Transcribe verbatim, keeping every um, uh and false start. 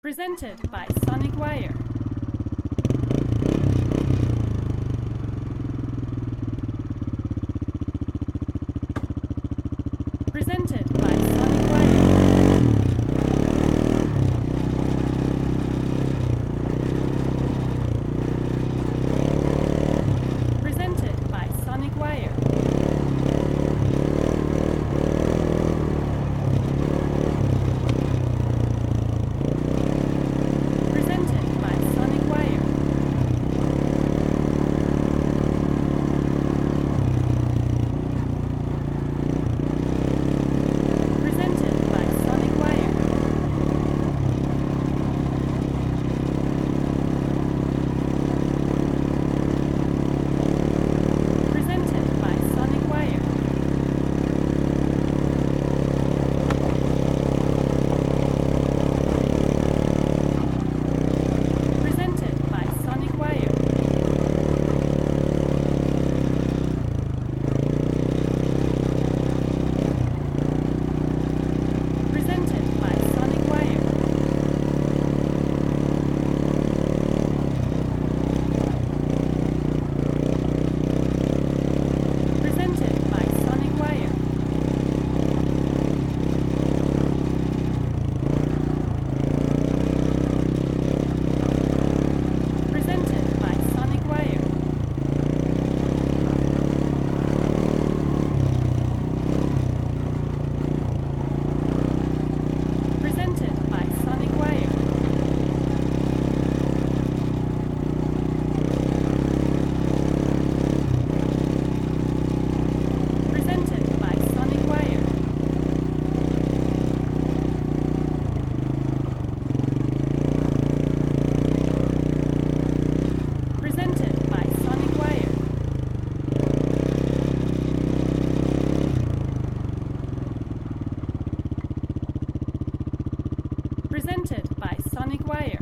Presented by Sonic Wire. Presented by Sonic Wire. Presented by Sonic Wire. Presented by Sonic Wire. Presented by Sonic Wire. Presented by Sonic Wire. Presented by Sonic Wire. Presented by Sonic Wire. Presented by Sonic Wire. Presented by Sonic Wire. Presented by Sonic Wire. Presented by Sonic Wire. Presented by Sonic Wire. Presented by Sonic Wire.